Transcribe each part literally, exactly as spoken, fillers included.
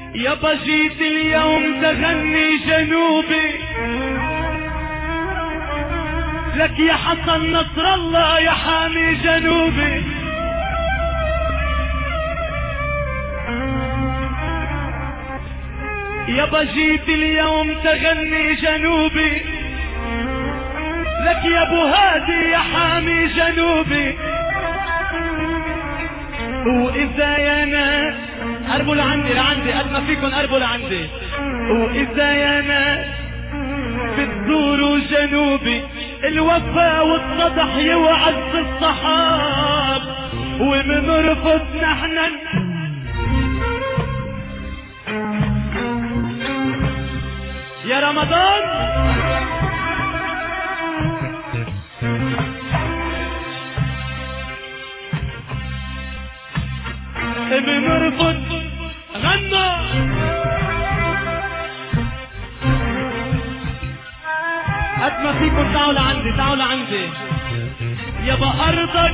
يابا جيت اليوم تغني جنوبي لك يا حسن نصر الله يا حامي جنوبي. يابا جيت اليوم تغني جنوبي لك يا ابو هادي يا حامي جنوبي. واذا يا ناس قربوا لعندي لعندي قد ما فيكن قربوا لعندي. واذا يا ناس بتزوروا جنوبي الوفا والصدح يوعز الصحاب ومنرفض نحن يا رمضان. بنرفض غنى قد ما فيكم تعالوا لعندي تعالوا لعندي. يابا ارضك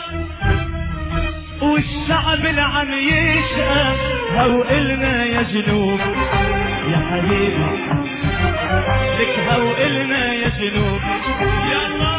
والشعب اللي عم يشقى هو إلنا يا جنوب يا حبيبي لك هو إلنا يا جنوب يا الله.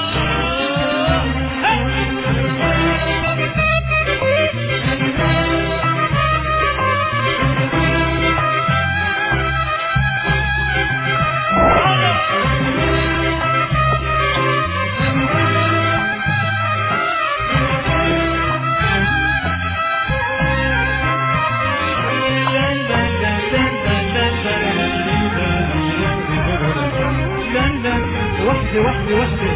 وحدي وحدي وحدي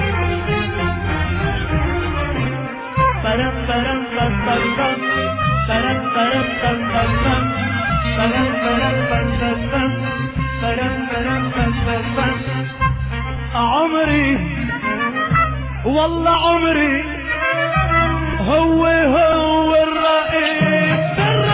برم برم بم بم بم برم برم بم بم بم برم برم بم بم بم برم برم بم بم بم. عمري والله عمري هو هو الرئيس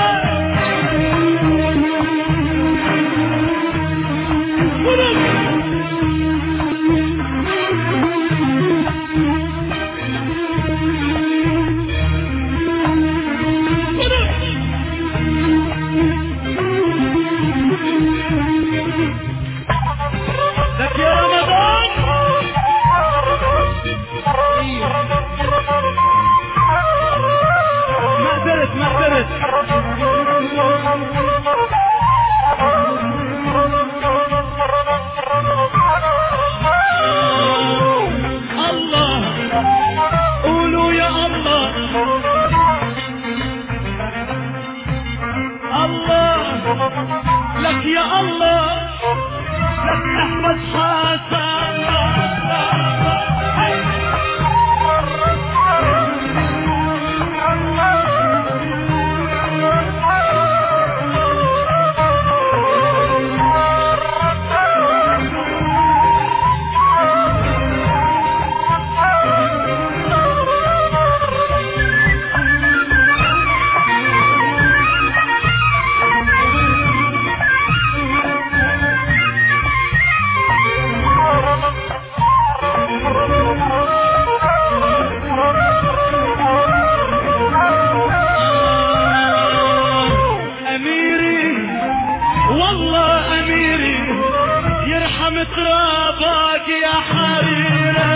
لك يا الله لك احمد حسن ترابك يا حريرة.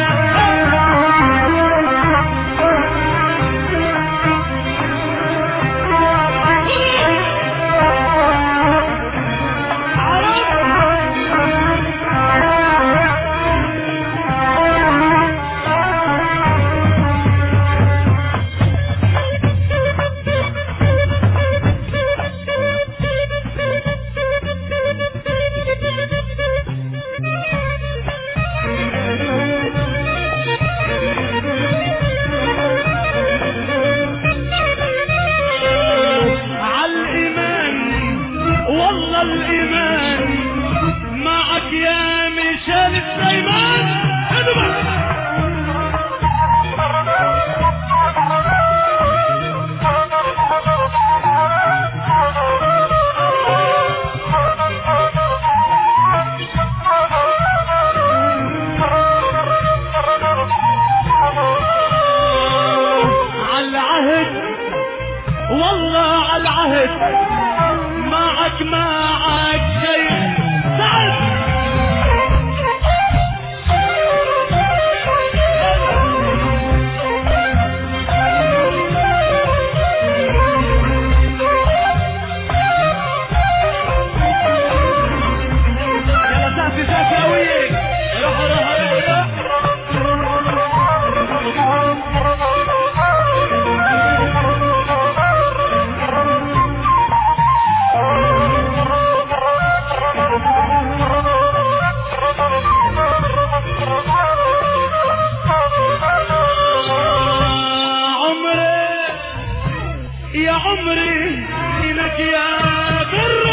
والله على العهد معك معك شيء سعد عمري لك يا بر